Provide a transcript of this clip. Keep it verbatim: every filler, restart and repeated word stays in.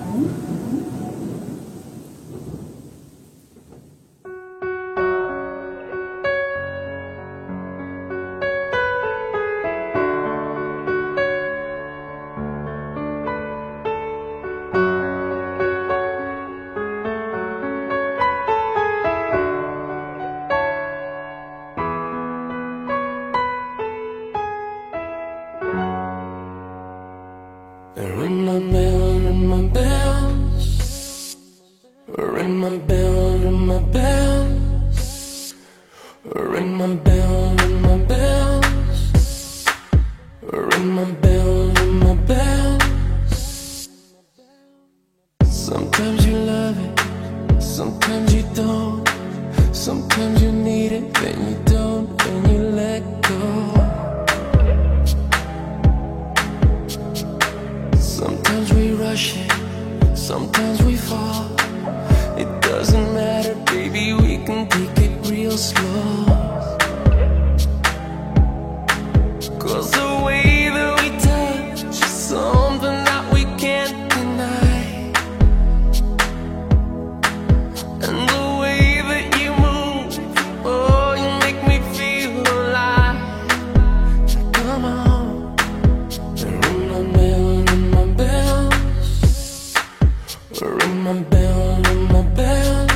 Ring my bell, ring my bell, ring my bell, ring my bell, ring my bell, ring my bell, ring my bell, ring my bell. Sometimes you love it, sometimes you don't. Sometimes you need it, then you don't, and you let go. Sometimes we rush it, sometimes we fall. It doesn't matter, baby, we can take it real slow. Cause the way that we touch is something that we can't deny. And the way that you move, oh, you make me feel alive. Come on, ring my bell, ring my bell, ring my bell, ring my bell.